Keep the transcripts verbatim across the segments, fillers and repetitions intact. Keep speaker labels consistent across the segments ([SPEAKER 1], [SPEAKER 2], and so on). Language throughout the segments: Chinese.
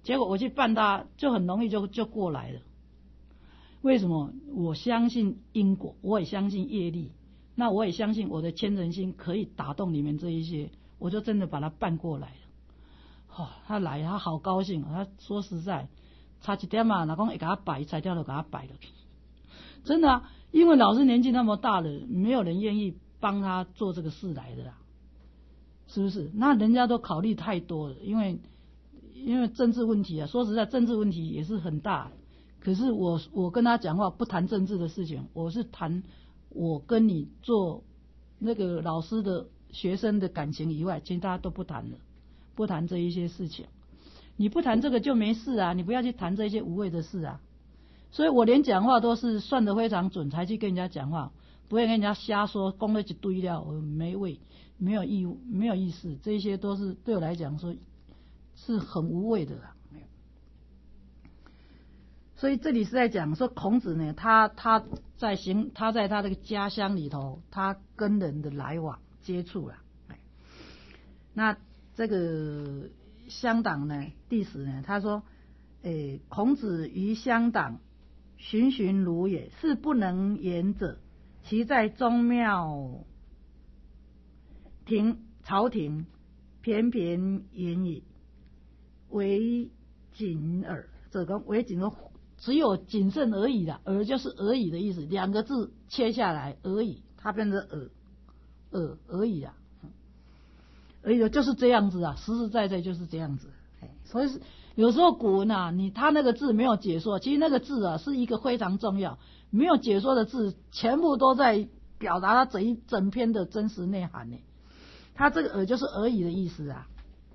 [SPEAKER 1] 结果我去办他，就很容易就就过来了。为什么？我相信因果，我也相信业力，那我也相信我的虔诚心可以打动你们这一些，我就真的把他办过来了。哦，他来，他好高兴。他说实在，差一点嘛，老公会给他摆，材料都给他摆了。真的啊，因为老师年纪那么大了，没有人愿意帮他做这个事来的啦，是不是？那人家都考虑太多了，因为因为政治问题啊，说实在，政治问题也是很大。可是我我跟他讲话不谈政治的事情，我是谈我跟你做那个老师的学生的感情以外，其他都不谈了。不谈这一些事情，你不谈这个就没事啊，你不要去谈这些无谓的事啊。所以我连讲话都是算得非常准才去跟人家讲话，不会跟人家瞎说，讲了一堆料，我没味，没有意没有意思，这些都是对我来讲说是很无谓的啦。所以这里是在讲说孔子呢，他他在行他在他这个家乡里头，他跟人的来往接触啦。那这个乡党呢，第十呢，他说，诶，孔子于乡党，循循如也，是不能言者，其在宗庙庭朝廷，偏偏言矣，为谨耳。这个为谨的只有谨慎而已啦，耳就是而已的意思，两个字切下来而已，它变成耳耳而已啦。而已就是这样子啊，实实在在就是这样子。所以有时候古文啊，你他那个字没有解说，其实那个字啊是一个非常重要，没有解说的字，全部都在表达他整一整篇的真实内涵呢。他这个耳就是而已的意思啊。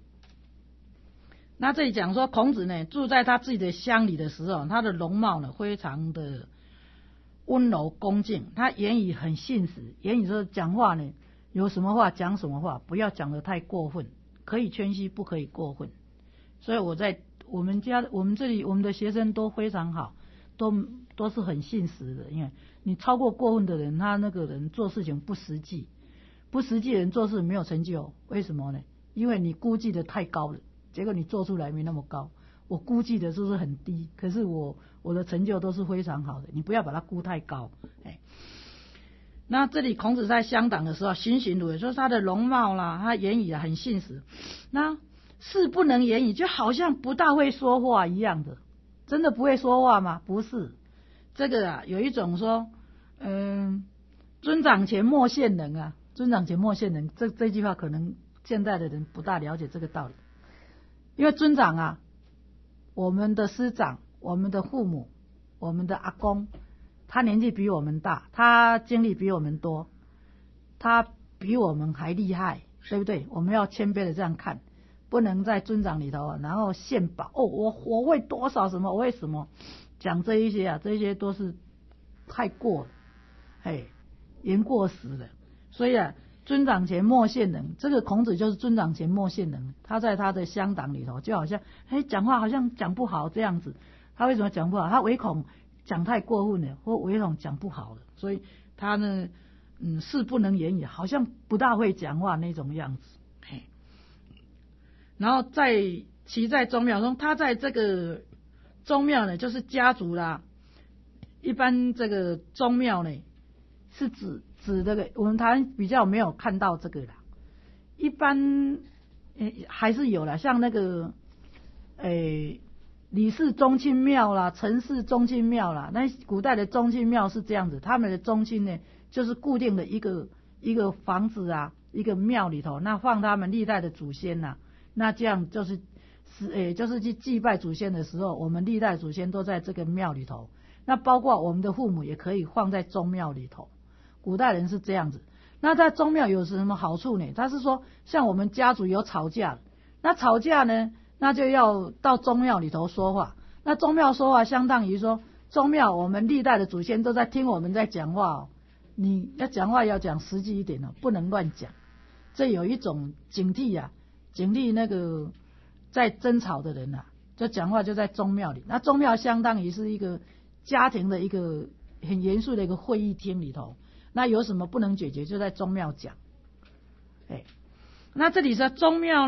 [SPEAKER 1] 那这里讲说孔子呢，住在他自己的乡里的时候，他的容貌呢非常的温柔恭敬，他言语很信实，言语就是讲话呢。有什么话讲什么话，不要讲得太过分，可以谦虚，不可以过分。所以我在我们家，我们这里，我们的学生都非常好，都都是很信实的。因为你超过过分的人，他那个人做事情不实际，不实际的人做事没有成就。为什么呢？因为你估计的太高了，结果你做出来没那么高。我估计的就是很低，可是我我的成就都是非常好的。你不要把它估太高，哎。那这里孔子在乡党的时候，循循如也，就是他的容貌啦，他言语啊很信实。那是不能言语，就好像不大会说话一样的。真的不会说话吗？不是，这个啊有一种说，嗯，尊长前莫见人啊，尊长前莫见人，这这句话可能现在的人不大了解这个道理。因为尊长啊，我们的师长、我们的父母、我们的阿公。他年纪比我们大，他经历比我们多，他比我们还厉害，对不对？我们要谦卑的这样看，不能在尊长里头然后献宝哦，我我会多少什么，我会什么，讲这一些啊，这些都是太过了，嘿，言过时了。所以啊，尊长前莫见人，这个孔子就是尊长前莫见人，他在他的乡党里头，就好像哎讲话好像讲不好这样子，他为什么讲不好？他唯恐讲太过分了，或唯恐讲不好了，所以他呢，嗯，是不能言语，好像不大会讲话那种样子。嘿，然后在其在宗庙中，他在这个宗庙呢，就是家族啦。一般这个宗庙呢，是指指这个，我们台湾比较没有看到这个啦。一般诶还是有啦，像那个诶。李氏宗亲庙啦，陈氏宗亲庙啦，那古代的宗亲庙是这样子，他们的宗亲呢，就是固定的一个一个房子啊，一个庙里头，那放他们历代的祖先呐、啊，那这样就是是诶，就是去祭拜祖先的时候，我们历代祖先都在这个庙里头，那包括我们的父母也可以放在宗庙里头，古代人是这样子。那在宗庙有什么好处呢？他是说，像我们家族有吵架，那吵架呢？那就要到宗庙里头说话，那宗庙说话相当于说，宗庙我们历代的祖先都在听我们在讲话哦，你要讲话要讲实际一点哦，不能乱讲。这有一种警惕啊，警惕那个在争吵的人啊，就讲话就在宗庙里。那宗庙相当于是一个家庭的一个很严肃的一个会议厅里头，那有什么不能解决就在宗庙讲。哎，那这里是宗庙啦。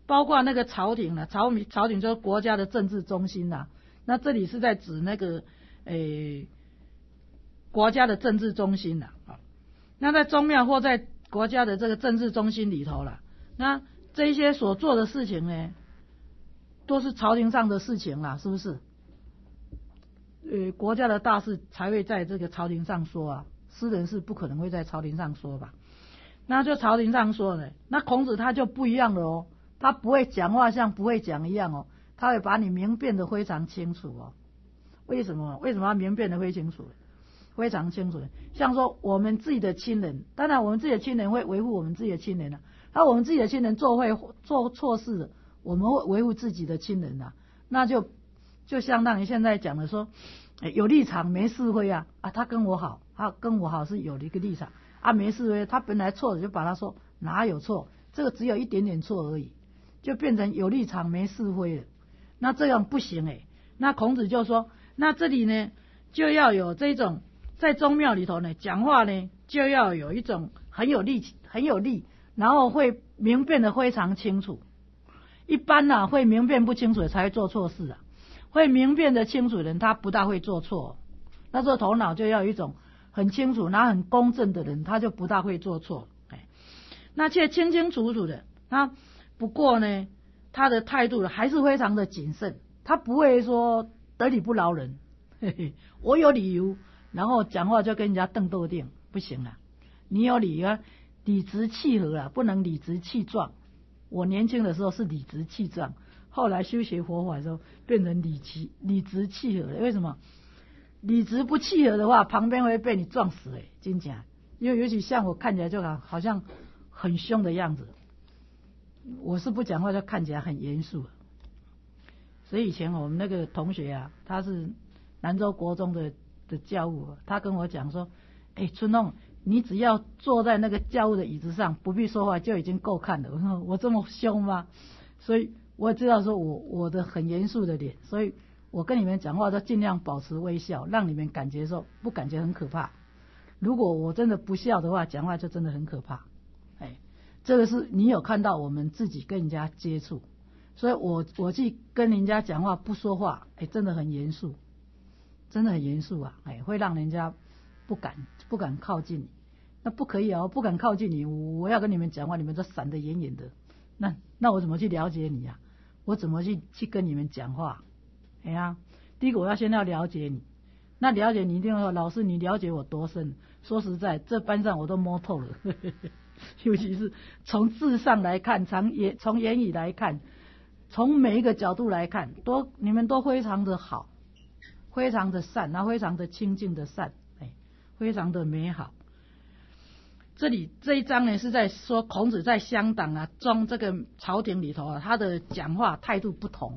[SPEAKER 1] 包括那个朝廷啦，朝朝廷就是国家的政治中心啦。那这里是在指那个诶国家的政治中心啦。那在宗庙或在国家的这个政治中心里头啦，那这一些所做的事情呢，都是朝廷上的事情啦，是不是？呃，国家的大事才会在这个朝廷上说啊，私人事不可能会在朝廷上说吧？那就朝廷上说呢，那孔子他就不一样了哦，他不会讲话像不会讲一样哦，他会把你明辨得非常清楚哦。为什么？为什么要明辨得非常清楚？非常清楚。像说我们自己的亲人，当然我们自己的亲人会维护我们自己的亲人啊，那我们自己的亲人做会做错事，我们会维护自己的亲人啊，那就就相当于现在讲的说，有立场没是非啊啊，他跟我好，他跟我好是有一个立场啊，没是非，他本来错的就把他说哪有错，这个只有一点点错而已，就变成有立场没是非了，那这样不行诶。那孔子就说，那这里呢就要有这种在宗庙里头呢讲话呢就要有一种很有力很有力，然后会明辨得非常清楚。一般啊会明辨不清楚的才会做错事啊，会明辨得清楚的人他不大会做错，那这头脑就要有一种很清楚然后很公正的人，他就不大会做错。那却清清楚楚的，他不过呢他的态度还是非常的谨慎，他不会说得理不饶人，嘿嘿，我有理由然后讲话就跟人家瞪斗定，不行啊，你有理啊，理直气和啊，不能理直气壮。我年轻的时候是理直气壮，后来修学佛法的时候变成理直理直气和了。为什么？理直不气和的话，旁边会被你撞死诶，真假？因为尤其像我看起来就好好像很凶的样子，我是不讲话就看起来很严肃。所以以前我们那个同学啊，他是南州国中的的教务，他跟我讲说，哎，春弄，你只要坐在那个教务的椅子上，不必说话就已经够看了。我说我这么凶吗？所以我知道说我我的很严肃的脸，所以我跟你们讲话都尽量保持微笑，让你们感觉说不感觉很可怕。如果我真的不笑的话，讲话就真的很可怕。哎，这个是你有看到我们自己跟人家接触，所以我我去跟人家讲话不说话，哎，真的很严肃，真的很严肃啊，哎，会让人家不敢不敢靠近你。那不可以哦，不敢靠近你，我要跟你们讲话，你们都闪得远远的，那那我怎么去了解你啊？我怎么去去跟你们讲话？哎呀，第一个我要先要了解你，那了解你一定要说，老师你了解我多深？说实在，这班上我都摸透了，呵呵呵，尤其是从字上来看，从言从言语来看，从每一个角度来看，都你们都非常的好，非常的善，然后非常的清净的善，哎，非常的美好。这里这一章呢是在说孔子在乡党啊中这个朝廷里头啊，他的讲话态度不同。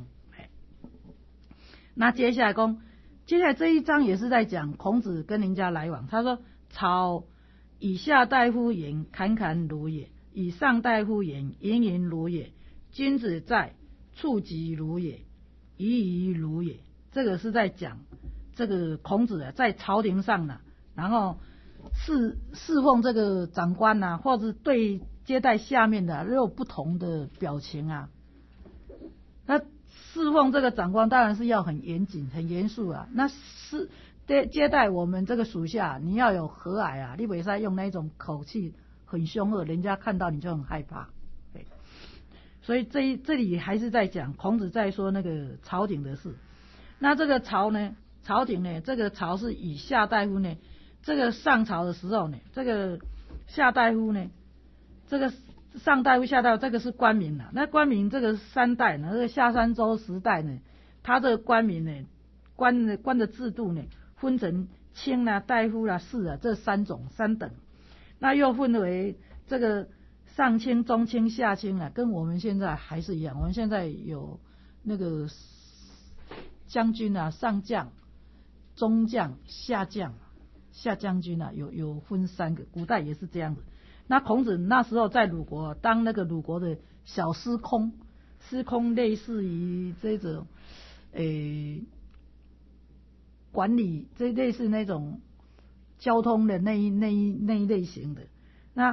[SPEAKER 1] 那接下来讲，接下来这一章也是在讲孔子跟人家来往。他说：“朝以下大夫言，侃侃如也；以上大夫言，盈盈如也。君子在，处己如也，仪仪如也。”这个是在讲这个孔子啊，在朝廷上呢、啊，然后侍侍奉这个长官啊，或者对接待下面的、啊，都有不同的表情啊。那侍奉这个长官当然是要很严谨、很严肃啊。那是接接待我们这个属下，你要有和蔼啊，你不可以用那种口气很凶恶，人家看到你就很害怕。对，所以这这里还是在讲孔子在说那个朝廷的事。那这个朝呢，朝廷呢，这个朝是以下大夫呢，这个上朝的时候呢，这个下大夫呢，这个。上大夫下大夫这个是官名啊，那官名这个三代呢，这个夏商周时代呢，他这个官名呢，官的官的制度呢，分成卿啊、大夫啊、士啊这三种三等，那又分为这个上卿、中卿、下卿啊，跟我们现在还是一样，我们现在有那个将军啊、上将、中将、下将、下将军啊，有有分三个，古代也是这样子。那孔子那时候在鲁国当那个鲁国的小司空，司空类似于这种，诶、欸，管理这类似那种交通的那一那一那一类型的。那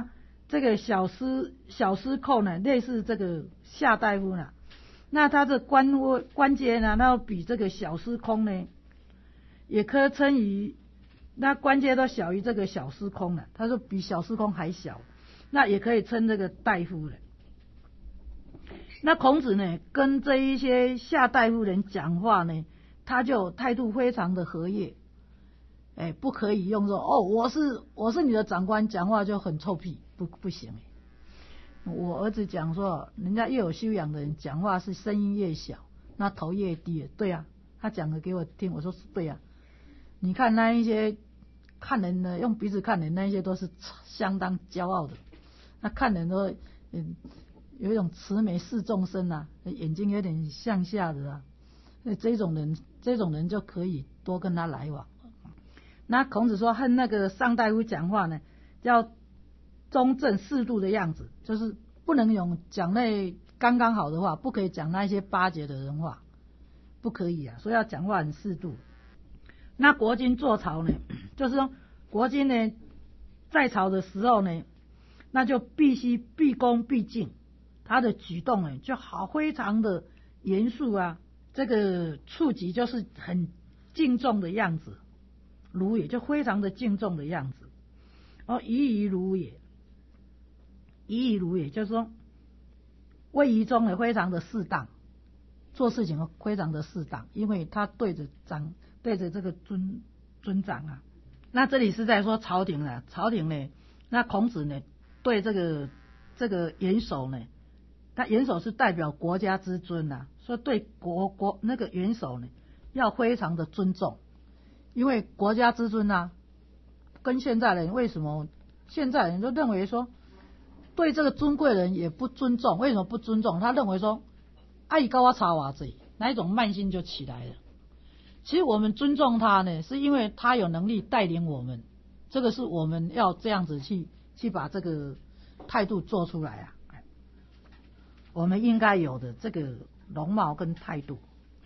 [SPEAKER 1] 这个小司小司寇呢，类似这个夏大夫呢，那他的关位关节呢，那比这个小司空呢，也可称于，那关节都小于这个小司空了，他说比小司空还小，那也可以称这个大夫了。那孔子呢，跟这一些夏大夫人讲话呢，他就态度非常的和悦。哎，不可以用说哦，我是我是你的长官，讲话就很臭屁，不不行。我儿子讲说，人家越有修养的人讲话是声音越小，那头越低。对啊，他讲的给我听，我说是对啊。你看那一些看人呢，用鼻子看人，那一些都是相当骄傲的。那看人都嗯有一种慈眉视众生啊，眼睛有点向下的啊。那这种人，这种人就可以多跟他来往。那孔子说和那个上大夫讲话呢，要中正适度的样子，就是不能用讲那刚刚好的话，不可以讲那些巴结的人话，不可以啊，所以要讲话很适度。那国君坐朝呢，就是说国君呢在朝的时候呢，那就必须毕恭毕敬，他的举动呢就好非常的严肃啊，这个触及就是很敬重的样子。如也就非常的敬重的样子，哦，仪仪如也，仪仪如也就是说，位仪中也非常的适当，做事情非常的适当，因为他对着长对着这个尊尊长啊。那这里是在说朝廷啊，朝廷呢，那孔子呢对这个这个元首呢，他元首是代表国家之尊啊，所以对国国那个元首呢要非常的尊重。因为国家之尊啊，跟现在人为什么现在人都认为说对这个尊贵人也不尊重？为什么不尊重？他认为说爱高我查瓦这那一种慢心就起来了。其实我们尊重他呢，是因为他有能力带领我们，这个是我们要这样子去去把这个态度做出来啊。我们应该有的这个容貌跟态度。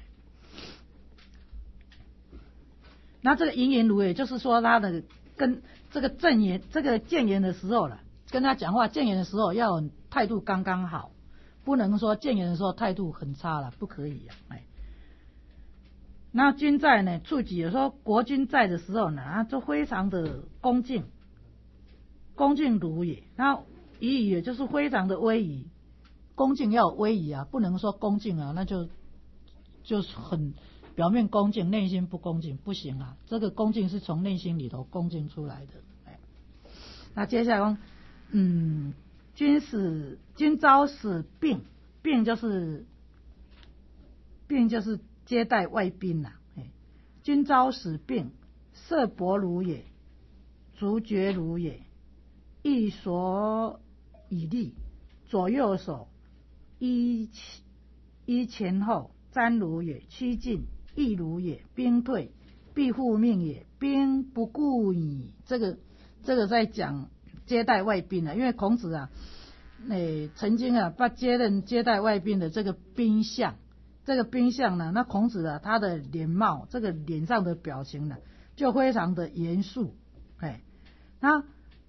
[SPEAKER 1] 那这个淫言如也，就是说他的跟这个正言、这个谏言的时候了，跟他讲话谏言的时候要态度刚刚好，不能说谏言的时候态度很差了，不可以啊。哎，那君在呢，触及有说国君在的时候呢，啊，就非常的恭敬，恭敬如也。那仪仪也就是非常的威仪，恭敬要有威仪啊，不能说恭敬啊，那就就是很。表面恭敬，内心不恭敬，不行啊！这个恭敬是从内心里头恭敬出来的。哎，那接下来说，嗯，君使君朝使病，病就是病就是接待外宾呐、啊。哎，君朝使病，色薄如也，足厥如也，一所以立，左右手依依前后，瞻如也，趋近。亦如也，兵退必复命也，兵不顾矣。这个这个在讲接待外宾啊，因为孔子啊，诶曾经啊把接任接待外宾的这个宾相，这个宾相呢，那孔子啊他的脸貌，这个脸上的表情呢，就非常的严肃，哎，那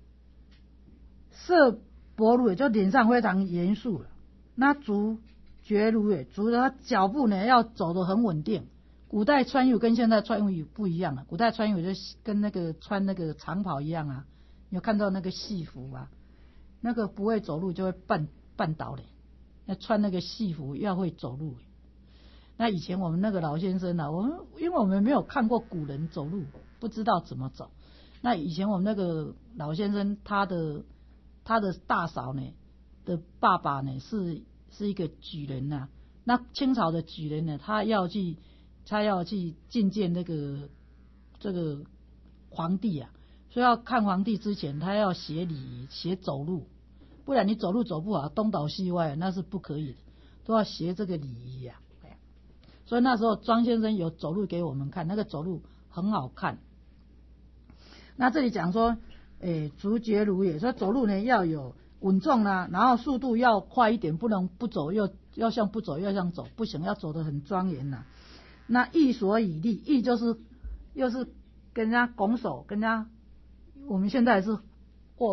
[SPEAKER 1] 色薄如也，就脸上非常严肃了。那足厥如也，足的脚步呢要走得很稳定。古代穿衣服跟现在穿衣服不一样了，古代穿衣服就跟那个穿那个长袍一样啊，你有看到那个戏服啊，那个不会走路就会绊绊倒的，那穿那个戏服要会走路。那以前我们那个老先生啊，我们因为我们没有看过古人走路，不知道怎么走。那以前我们那个老先生，他的他的大嫂呢的爸爸呢是是一个举人呐、啊，那清朝的举人呢，他要去。他要去觐见那个这个皇帝啊，所以要看皇帝之前，他要学礼仪，学走路，不然你走路走不好，东倒西歪，那是不可以的，都要学这个礼仪啊。所以那时候庄先生有走路给我们看，那个走路很好看。那这里讲说，诶，足厥如也，说走路呢要有稳重啊，然后速度要快一点，不能不走又要像不走又像走，不行，要走得很庄严呐。那义所以立，义就是又是跟人家拱手，跟人家我们现在是握手，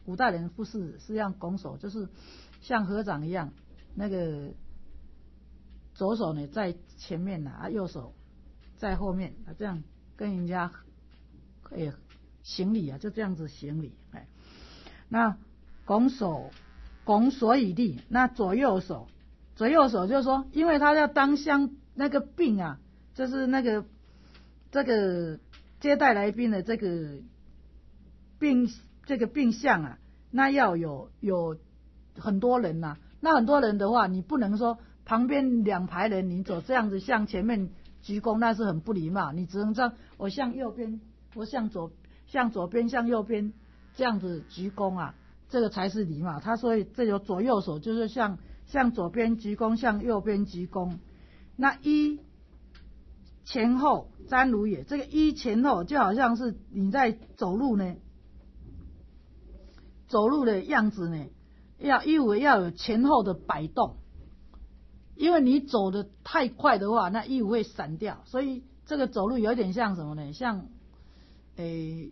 [SPEAKER 1] 古代人不是是让拱手，就是像合掌一样，那个左手呢在前面啊，右手在后面啊，这样跟人家诶行礼啊，就这样子行礼。哎，那拱手拱所以立，那左右手左右手就是说，因为他要当相那个并啊，就是那个这个接待来宾的这个并这个并项啊，那要有有很多人呐、啊，那很多人的话，你不能说旁边两排人你走这样子向前面鞠躬，那是很不礼貌。你只能这样，我向右边，我向左，向左边，向右边这样子鞠躬啊，这个才是礼貌。他所以这有左右手，就是向向左边鞠躬，向右边鞠躬。那一前后瞻如也，这个一前后就好像是你在走路呢，走路的样子呢，要衣服要有前后的摆动，因为你走的太快的话，那衣服会散掉，所以这个走路有点像什么呢？像，诶，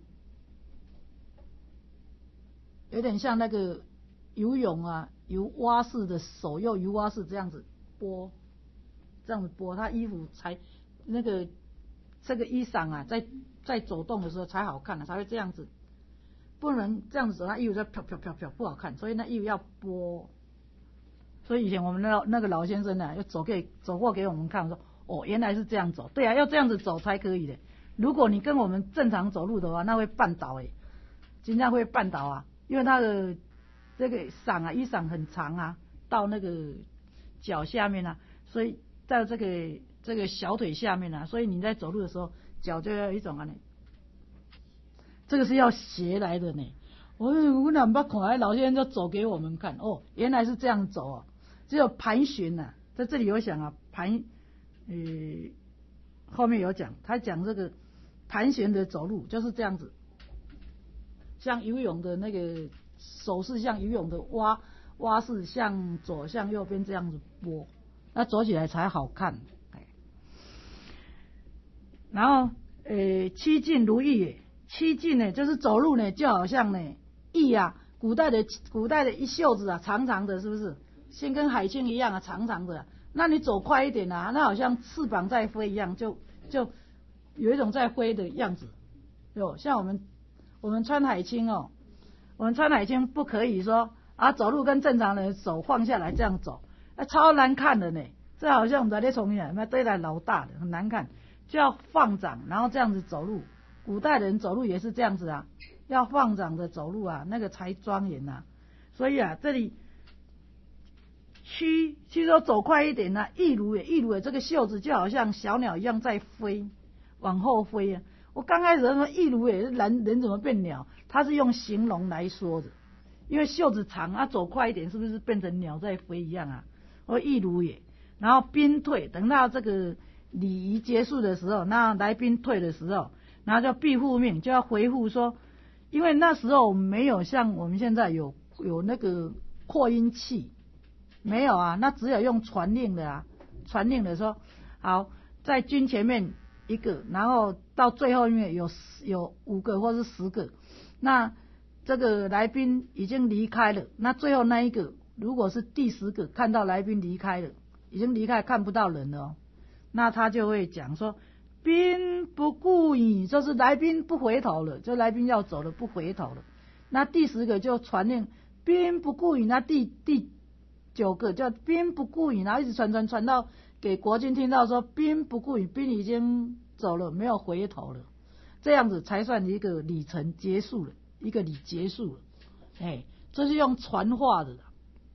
[SPEAKER 1] 有点像那个游泳啊，游蛙式的手用游蛙式这样子拨，这样子拨，他衣服才那个这个衣裳啊，在在走动的时候才好看啊，才会这样子。不能这样子走，他衣服在飘飘飘飘，不好看，所以那衣服要拨。所以以前我们那那个老先生呢、啊，要走给走过给我们看，说哦，原来是这样走，对啊，要这样子走才可以的。如果你跟我们正常走路的话，那会绊倒诶，经常会绊倒啊，因为他的这个伞啊，衣伞很长啊，到那个脚下面啊，所以在这个这个小腿下面啊，所以你在走路的时候，脚就要有一种啊，这个是要斜来的呢。我我哪不看来老先生就走给我们看，哦，原来是这样走哦，只有盘旋呐、啊，在这里有讲啊，盘，呃，后面有讲，他讲这个盘旋的走路就是这样子，像游泳的那个手势，像游泳的蛙蛙式，向左向右边这样子拨，那走起来才好看。然后，呃，七进如意也。七进呢，就是走路呢，就好像呢，翼啊，古代的古代的一袖子啊，长长的，是不是？先跟海青一样啊，长长的、啊。那你走快一点啊，那好像翅膀在飞一样，就就有一种在飞的样子。有像我们我们穿海青哦，我们穿海青不可以说啊，走路跟正常人手放下来这样走，那超难看的呢。这好像我们在那从前那对待老大的很难看，就要放掌，然后这样子走路。古代人走路也是这样子啊，要放掌的走路啊，那个才庄严啊。所以啊，这里屈，其实说走快一点啊，翼如也，翼如也，这个袖子就好像小鸟一样在飞，往后飞啊。我刚开始说翼如也，人人怎么变鸟？他是用形容来说的，因为袖子长啊，走快一点，是不是变成鸟在飞一样啊？我翼如也，然后宾退，等到这个礼仪结束的时候，那来宾退的时候。然后叫必复命，就要回复说，因为那时候没有像我们现在有有那个扩音器，没有啊，那只有用传令的啊，传令的说，好，在军前面一个，然后到最后面有有五个或是十个，那这个来宾已经离开了，那最后那一个如果是第十个看到来宾离开了，已经离开看不到人了哦，那他就会讲说。宾不顾矣，就是来宾不回头了，就来宾要走了，不回头了。那第十个就传令宾不顾矣，那第第九个叫宾不顾矣，然后一直传传传到给国军听到说宾不顾矣，宾已经走了，没有回头了，这样子才算一个礼程结束了，一个礼结束了。哎，这是用传话的。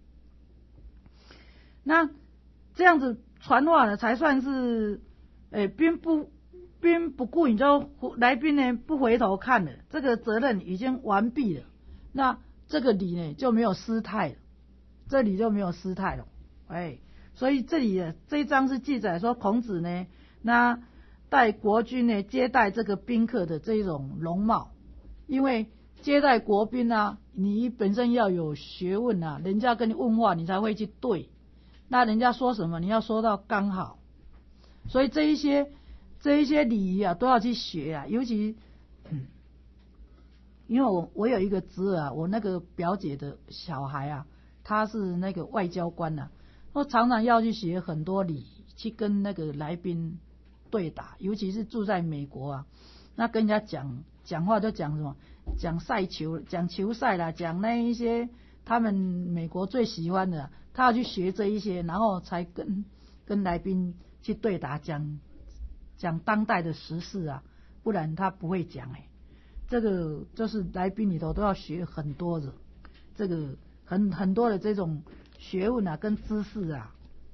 [SPEAKER 1] 那这样子传话呢，才算是哎宾不。宾不顾矣，就来宾呢不回头看了，这个责任已经完毕了，那这个礼呢就没有失态了，这里就没有失态了，哎，所以这里这一章是记载说孔子呢，那带国君呢接待这个宾客的这种容貌，因为接待国宾啊，你本身要有学问啊，人家跟你问话你才会去对，那人家说什么你要说到刚好，所以这一些。这一些礼仪啊，都要去学啊，尤其，嗯， 因为我我有一个侄儿啊，我那个表姐的小孩啊，他是那个外交官啊，我常常要去学很多礼，去跟那个来宾对答，尤其是住在美国啊，那跟人家讲讲话就讲什么，讲赛球，讲球赛啦，讲那一些他们美国最喜欢的，他要去学这一些，然后才跟跟来宾去对答，讲讲当代的时事啊，不然他不会讲哎、欸。这个就是来宾里头都要学很多的，这个很很多的这种学问啊，跟知识啊。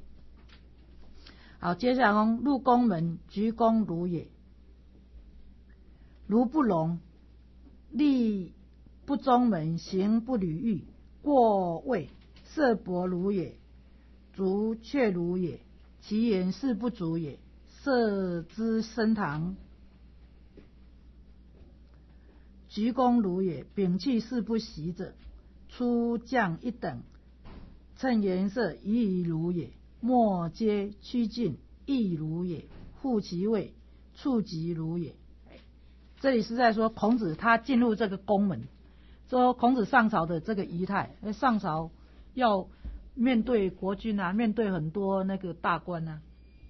[SPEAKER 1] 好，接下来讲入宫门，鞠躬如也，如不容，立不中门，行不履欲，过位，色薄如也，足却如也，其言是不足也，色之升堂。鞠躬如也，摒弃是不习者，出降一等，称颜色一如也，莫皆趋近亦如也，护其位，处极如也。这里是在说孔子他进入这个宫门，说孔子上朝的这个仪态，上朝要面对国君啊，面对很多那个大官啊。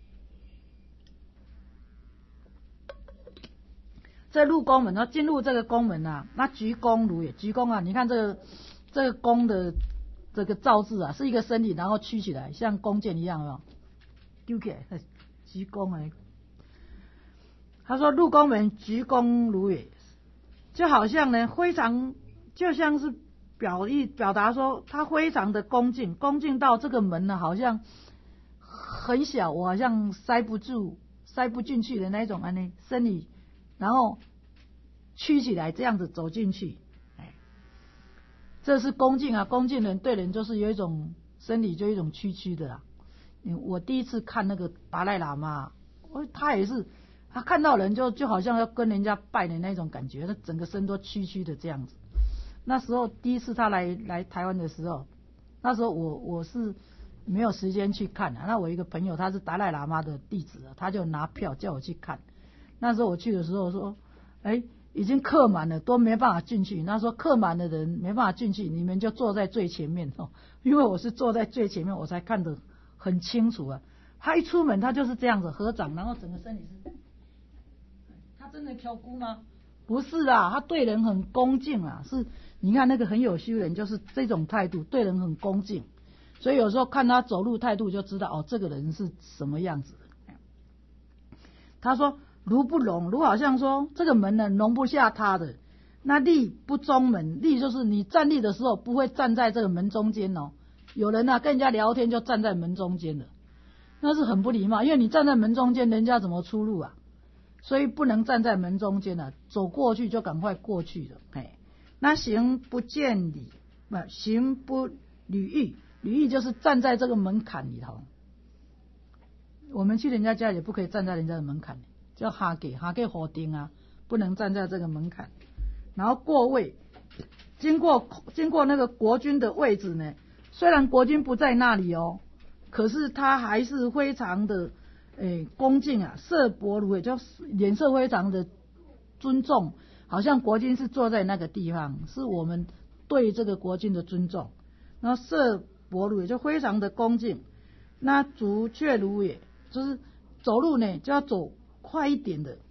[SPEAKER 1] 这入宫门，然后进入这个宫门啊，那鞠躬如也，鞠躬啊，你看这个这个弓的这个造字啊，是一个身体，然后曲起来，像弓箭一样，有没有？丢起来，鞠躬啊。他说入宫门，鞠躬如也，就好像呢，非常就像是表意表达说他非常的恭敬，恭敬到这个门呢，好像很小，我好像塞不住、塞不进去的那种安呢身体。然后曲起来，这样子走进去，哎，这是恭敬啊！恭敬人对人就是有一种身体就一种屈曲的啦。我第一次看那个达赖喇嘛，我他也是，他看到人就就好像要跟人家拜的那种感觉，他整个身都屈曲的这样子。那时候第一次他来来台湾的时候，那时候我我是没有时间去看啊。那我一个朋友他是达赖喇嘛的弟子，他就拿票叫我去看。那时候我去的时候说，哎，已经客满了，都没办法进去。那说客满的人没办法进去，你们就坐在最前面哦。因为我是坐在最前面，我才看得很清楚啊。他一出门，他就是这样子合掌，然后整个身体是，他真的挑姑吗？不是啊，他对人很恭敬啊。是，你看那个很有修人，就是这种态度，对人很恭敬。所以有时候看他走路态度就知道，哦，这个人是什么样子的。他说。如不容，如好像说这个门呢容不下他的，那立不中门，立就是你站立的时候不会站在这个门中间哦。有人啊跟人家聊天就站在门中间了，那是很不礼貌，因为你站在门中间，人家怎么出入啊？所以不能站在门中间啊，走过去就赶快过去了。哎，那行不见礼，不行不履欲，履欲就是站在这个门槛里头。我们去人家家也不可以站在人家的门槛里。叫哈给哈给火钉啊，不能站在这个门槛。然后过位，经过经过那个国君的位置呢，虽然国君不在那里哦，可是他还是非常的诶恭敬啊，色薄如也，就脸色非常的尊重，好像国君是坐在那个地方，是我们对这个国君的尊重。然后色薄如也，就非常的恭敬。那足却如也，就是走路呢就要走快一点的，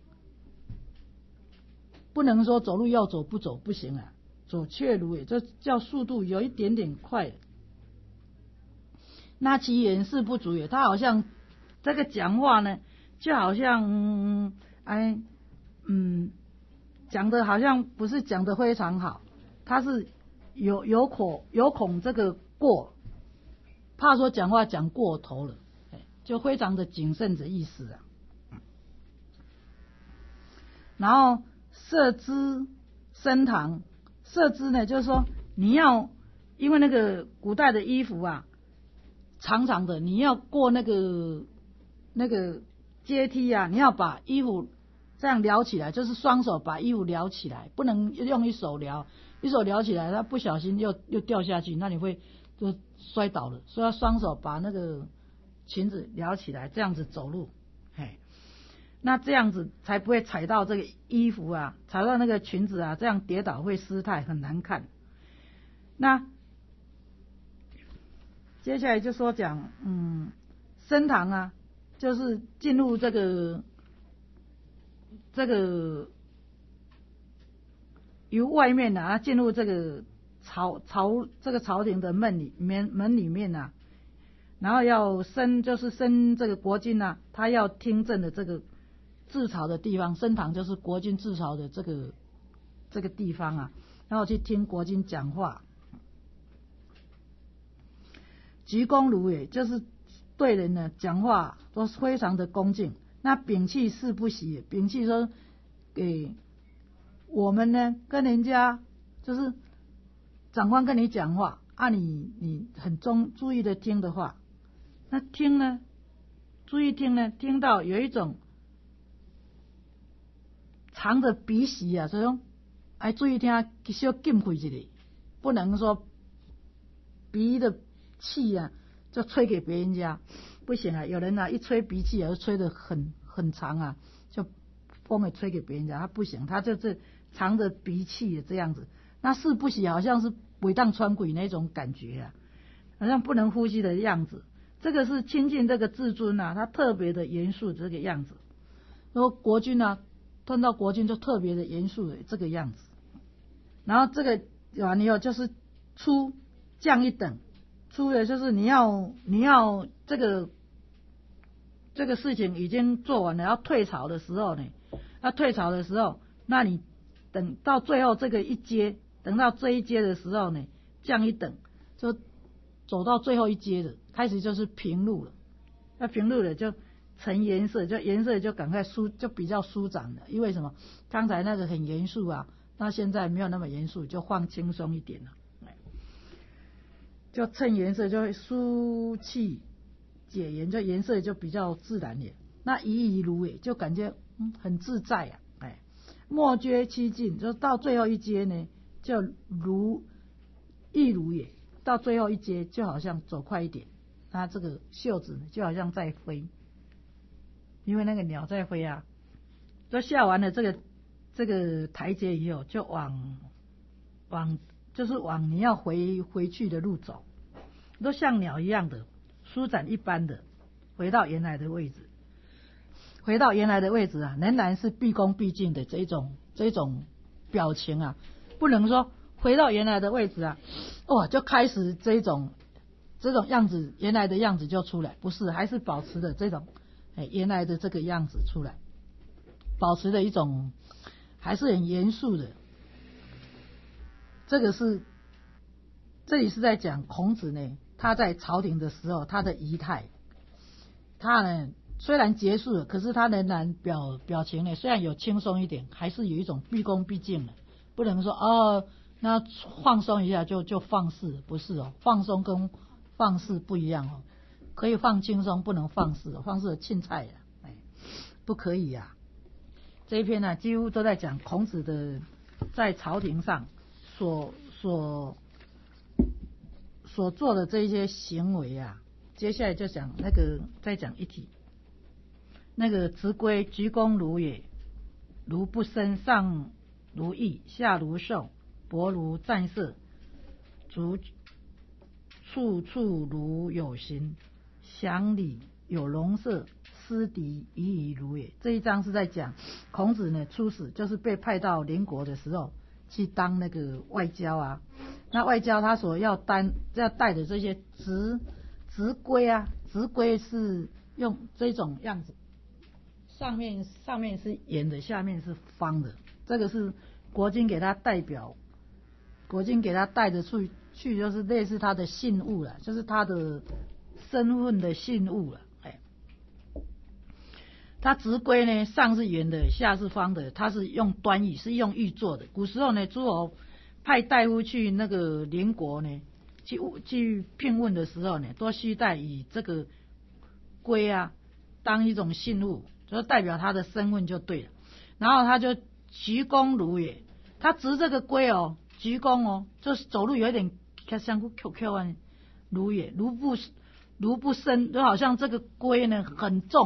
[SPEAKER 1] 不能说走路要走不走不行啊，走却如也，就叫速度有一点点快。那其言是不足也，他好像这个讲话呢，就好像嗯哎嗯讲的好像不是讲的非常好，他是有有口有恐这个过，怕说讲话讲过头了，就非常的谨慎的意思啊。然后设之升堂，设之呢就是说你要，因为那个古代的衣服啊长长的，你要过那个那个阶梯啊，你要把衣服这样撩起来，就是双手把衣服撩起来，不能用一手撩，一手撩起来它不小心又又掉下去，那你会就摔倒了，所以要双手把那个裙子撩起来，这样子走路。嘿， 那这样子才不会踩到这个衣服啊，踩到那个裙子啊，这样跌倒会失态，很难看。那接下来就说讲，嗯，升堂啊，就是进入这个这个由外面啊进入这个朝朝这个朝廷的门里面门里面啊，然后要升就是升这个国君啊，他要听政的这个治朝的地方，升堂就是国君治朝的这个这个地方啊，然后去听国君讲话。鞠躬如也，就是对人呢讲话都非常的恭敬。那摒弃事不喜，摒弃说给我们呢跟人家就是长官跟你讲话啊你，你你很中注意的听的话，那听呢注意听呢，听到有一种藏着鼻息啊，所以说哎注意听，小禁开一下，不能说鼻的气啊就吹给别人家，不行啊，有人啊一吹鼻气啊就吹得很很长啊，就风也吹给别人家，他不行，他就是藏着鼻气的这样子。那是不喜好像是鬼当穿鬼那种感觉啊，好像不能呼吸的样子。这个是亲近这个至尊啊，他特别的严肃这个样子。然后国君啊，碰到国君就特别的严肃的这个样子。然后这个完了以后就是出降一等，出的就是你要你要这个这个事情已经做完了，要退朝的时候呢，要退朝的时候，那你等到最后这个一阶，等到这一阶的时候呢，降一等，就走到最后一阶的，开始就是平路了。那平路了就成颜色，就颜色就赶快舒，就比较舒展了。因为什么？刚才那个很严肃啊，那现在没有那么严肃，就放轻松一点了。就趁颜色就会舒气解颜，就颜色就比较自然点。那怡怡如也，就感觉嗯很自在啊，哎，莫觉其进，就到最后一阶呢，就如亦如也，到最后一阶就好像走快一点，它这个袖子呢就好像在飞，因为那个鸟在飞啊。就下完了这个这个台阶以后，就往往。就是往你要回回去的路走，都像鸟一样的舒展一般的回到原来的位置，回到原来的位置啊，仍然是毕恭毕敬的这种这种表情啊，不能说回到原来的位置啊，哇就开始这种这种样子，原来的样子就出来，不是，还是保持的这种哎原来的这个样子出来，保持的一种还是很严肃的。这个是，这里是在讲孔子呢，他在朝廷的时候他的仪态，他呢虽然结束了，可是他仍然表表情呢虽然有轻松一点，还是有一种毕恭毕敬的，不能说哦那放松一下就就放肆，不是哦，放松跟放肆不一样哦，可以放轻松，不能放肆，放肆的青菜呀，哎，不可以呀、啊。这一篇呢几乎都在讲孔子的在朝廷上。所所所做的这些行为啊，接下来就讲那个再讲一题，那个子规鞠躬如也，如不生，上如翼，下如兽，薄如战色，足处处如有形，祥礼有容色，思敌怡怡如也。这一章是在讲孔子呢出使，就是被派到邻国的时候。去当那个外交啊，那外交他所要担要带的这些职职规啊，职规是用这种样子，上面上面是圆的，下面是方的，这个是国君给他代表，国君给他带着去去，就是类似他的信物了，就是他的身份的信物了。它职规呢，上是圆的，下是方的，它是用端玉，是用玉做的。古时候呢，诸侯派大夫去那个邻国呢，去去聘问的时候呢，都需带以这个规啊当一种信物，就是代表他的身份就对了。然后他就鞠躬如也，他执这个规哦，鞠躬哦，就是走路有一点像个 Q Q 啊，如也，如不如不生，就好像这个规呢很重。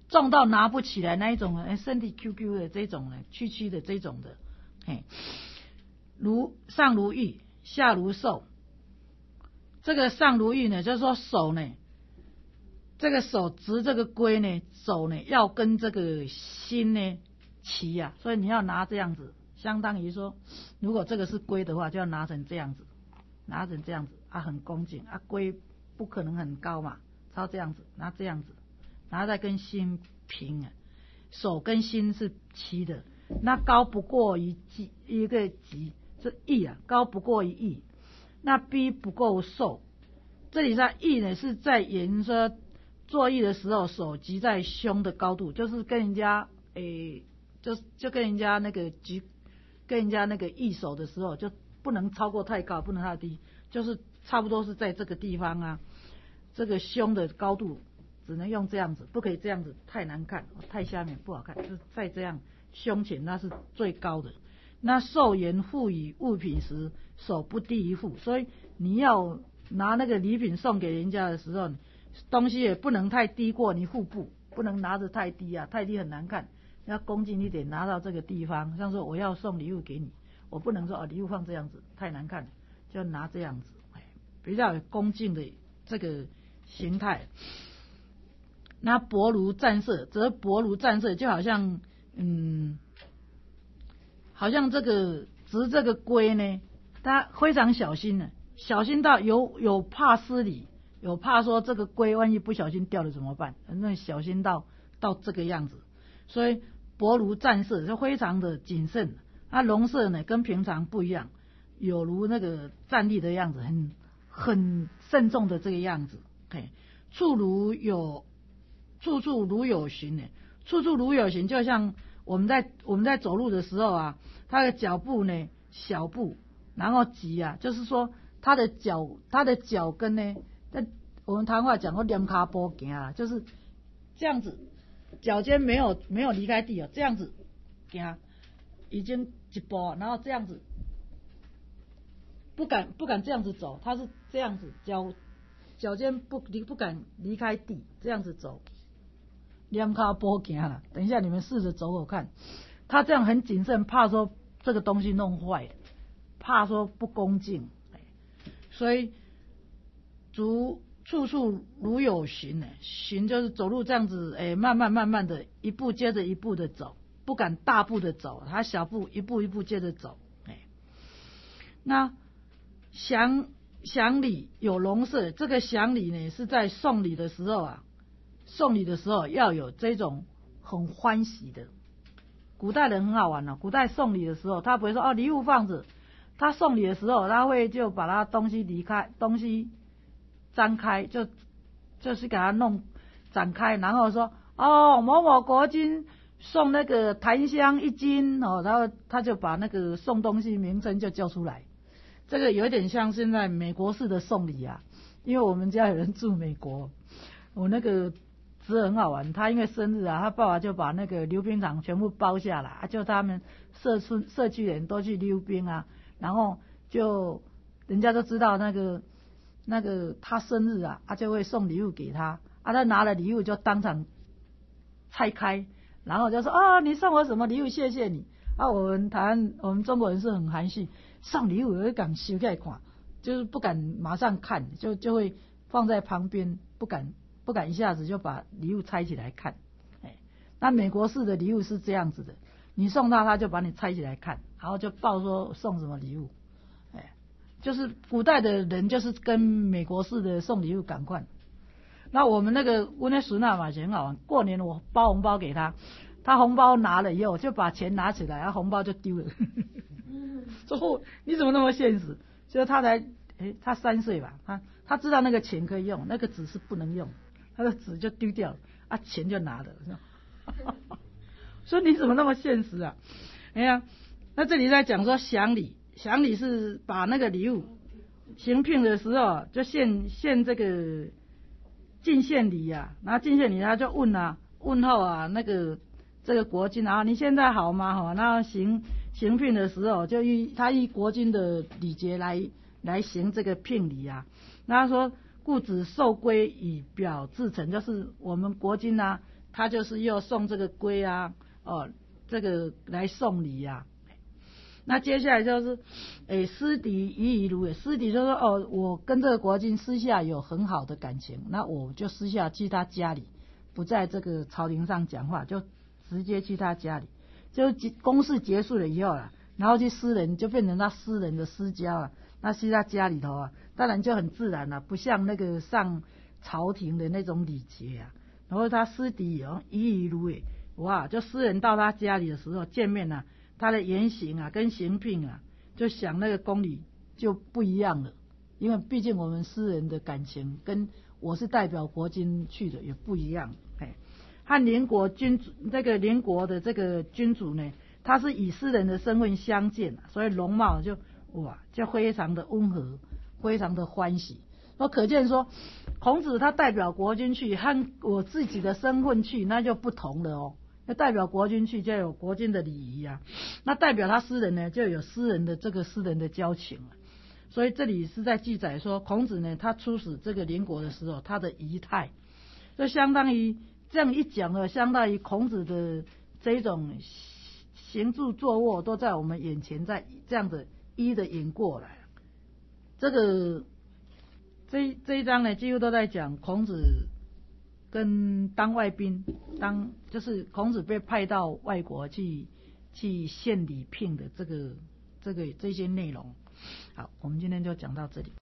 [SPEAKER 1] 重到拿不起来那一种，哎，身体 Q Q 的这种呢，屈曲的这种的，嘿，如上如玉，下如兽。这个上如玉呢，就是说手呢，这个手执这个龟呢，手呢要跟这个心呢齐啊，所以你要拿这样子，相当于说，如果这个是龟的话，就要拿成这样子，拿成这样子啊，很恭敬啊，龟不可能很高嘛，超这样子，拿这样子，然后再跟心平啊，手跟心是齐的，那高不过一级一个级，是义啊，高不过一义。那 B 不够瘦，这里在义呢是在言说作义的时候手举在胸的高度，就是跟人家诶，就就跟人家那个举，跟人家那个义手的时候就不能超过太高，不能太低，就是差不多是在这个地方啊，这个胸的高度只能用这样子，不可以这样子，太难看，太下面不好看，就是再这样胸前那是最高的。那受言赋予物品时，手不低于腹，所以你要拿那个礼品送给人家的时候，东西也不能太低过你腹部，不能拿着太低啊，太低很难看，要恭敬一点，拿到这个地方，像说我要送礼物给你，我不能说哦礼物放这样子太难看，就拿这样子，比较有恭敬的这个形态。那薄如战色，则薄如战色就好像嗯。好像这个执这个龟呢，他非常小心的，小心到有有怕失礼，有怕说这个龟万一不小心掉了怎么办？那小心到到这个样子，所以薄如战色就非常的谨慎。那龙色呢跟平常不一样，有如那个站立的样子，很很慎重的这个样子。嘿，处如有处处如有形呢，处处如有形，就像我们在我们在走路的时候啊，他的脚步呢小步，然后急啊，就是说他的脚他的脚跟呢，在我们台湾话讲过连卡波行啊，就是这样子，脚尖没有没有离开地啊，这样子行，已经一步，然后这样子，不敢不敢这样子走，他是这样子，脚脚尖不离不敢离开地，这样子走。两卡波行啦，等一下你们试着走走看，他这样很谨慎，怕说这个东西弄坏，怕说不恭敬，所以足处处如有形呢，形就是走路这样子，哎，慢慢慢慢的一步接着一步的走，不敢大步的走，他小步一步一步接着走，哎，那祥祥礼有龙色，这个祥礼呢是在送礼的时候啊。送礼的时候要有这种很欢喜的，古代人很好玩哦。古代送礼的时候，他不会说哦礼物放着，他送礼的时候，他会就把他东西离开，东西张开，就就是给他弄展开，然后说哦某某国君送那个檀香一斤哦，然后他就把那个送东西名称就叫出来。这个有点像现在美国式的送礼啊，因为我们家有人住美国，我那个。是很好玩，他因为生日啊，他爸爸就把那个溜冰场全部包下来，啊、就他们社村社区人都去溜冰啊，然后就人家都知道那个那个他生日啊，他、啊、就会送礼物给他，啊，他拿了礼物就当场拆开，然后就说啊，你送我什么礼物，谢谢你啊。我们台湾我们中国人是很含蓄，送礼物有一敢收起来看，就是不敢马上看，就就会放在旁边，不敢。不敢一下子就把礼物拆起来看，哎，那美国式的礼物是这样子的，你送他，他就把你拆起来看，然后就报说送什么礼物，哎，就是古代的人就是跟美国式的送礼物赶快。那我们那个温内苏纳嘛很好玩，过年我包红包给他，他红包拿了以后就把钱拿起来，然后红包就丢了，说你怎么那么现实？所以他才，哎，他三岁吧，他他知道那个钱可以用，那个纸是不能用。他的纸就丢掉了，啊，钱就拿了，说你怎么那么现实啊？哎呀，那这里在讲说祥礼，祥礼是把那个礼物行聘的时候就献献这个进献礼啊，然后进献礼他就问啊问候啊那个这个国君啊，你现在好吗？哈，然后行行聘的时候就依他依国君的礼节来来行这个聘礼啊，那他说。故子受龟以表至诚，就是我们国君啊， 他就是要送这个龟啊，哦，这个来送礼呀、啊。那接下来就是，诶，师弟于以如也，师弟就说，哦，我跟这个国君私下有很好的感情，那我就私下去他家里，不在这个朝廷上讲话，就直接去他家里，就公事结束了以后啊，然后去私人就变成他私人的私交啊，那去他家里头啊，当然就很自然了、啊，不像那个上朝廷的那种礼节啊。然后他师弟哦，于以如也，哇，就私人到他家里的时候见面啊。他的言行啊，跟行聘啊，就想那个公理就不一样了，因为毕竟我们私人的感情跟我是代表国君去的也不一样。哎，和邻国君主这个邻国的这个君主呢，他是以私人的身份相见，所以容貌就哇就非常的温和，非常的欢喜。那可见说，孔子他代表国君去，和我自己的身份去，那就不同了哦。那代表国君去就有国君的礼仪啊，那代表他私人呢就有私人的这个私人的交情了。所以这里是在记载说，孔子呢他出使这个邻国的时候，他的仪态，就相当于这样一讲了，相当于孔子的这种行住坐卧都在我们眼前，在这样子一的演过来。这个这这一章呢，几乎都在讲孔子跟当外宾，当就是孔子被派到外国去去献礼聘的这个这个这些内容。好，我们今天就讲到这里。